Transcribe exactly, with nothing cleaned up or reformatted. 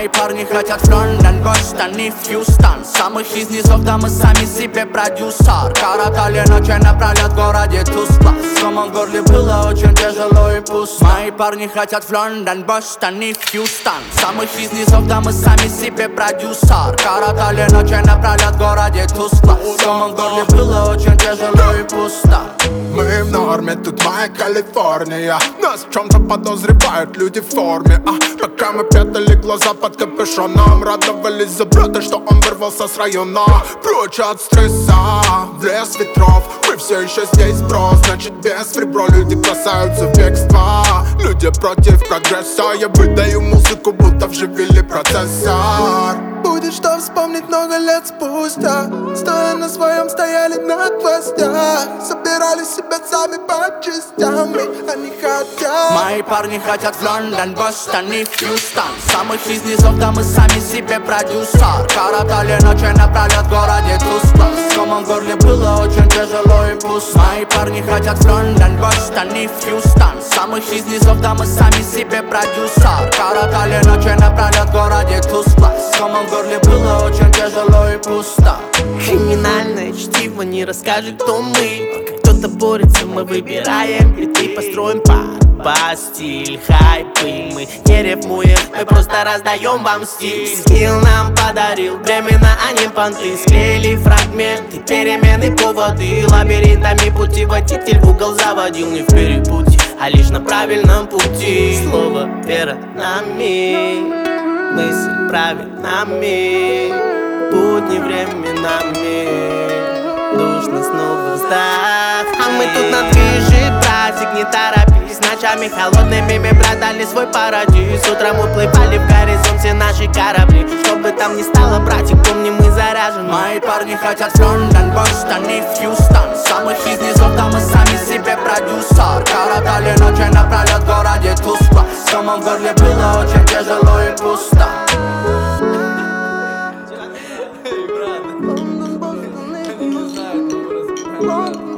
Мои парни хотят в Лондон, Бостон и в Хьюстон. Самых из низов, да мы сами себе продюсер. Коротали ночи напролет в городе тускло. С комом в горле было очень тяжело и пусто. Мои парни хотят в Лондон, Бостон и в Хьюстон. Самых из низов, да мы сами себе продюсер. Коротали ночи напролет в городе тускло. С комом в горле было очень тяжело и пусто. Мы в норме, тут моя Калифорния. Нас в чем-то подозревают люди в форме, а пока мы прятали глаза под капюшоном, радовались за брата, что он вырвался с района. Прочь от стресса, в лес ветров. Мы все еще здесь, бро, значит без ребро. Люди бросаются в бегство, люди против прогресса. Я выдаю музыку, будто вживили процессор. Будет что вспомнить много лет спустя. Стоя на своем, стояли на гвоздях. Собирали себя сами по частям, и они хотят. Мои парни хотят в Лондон, Бостон и в Хьюстон. Самых из низов, да мы сами себе продюсер. Коротали ночи напролет в городе тускло. С комом в горле было очень тяжело и пусто. Мои парни хотят в Лондон, Бостон и в Хьюстон. Самых из низов, да мы сами себе продюсер. Коротали ночи напролет в городе тускло. С комом в горле было очень тяжело и пусто. Криминальное чтиво не расскажет, кто мы. Пока кто-то борется, мы выбираем и построим по стиль, хайпы. Мы не рифмуем, мы просто раздаем вам стиль. Скилл нам подарил времена, а не понты. Склеили фрагменты, перемены, поводы. Лабиринтами путеводитель в угол заводил. Не в перепутье, а лишь на правильном пути. Слово вера нами, мысль правильными, будни временами, душно снова вздох. А мы тут на движе, праздник, не торопись. Ночами холодными мы продали свой парадиз. Утром уплывали в горизонт все наши корабли. Что бы там ни стало, братик, помни, мы заряжены. Мои парни хотят в Лондон, Бостон и в Хьюстон. Самых из низов, да мы сами себе продюсер. Коротали ночи напролет в городе тускло. С комом в горле было очень тяжело и пусто. London, Boston,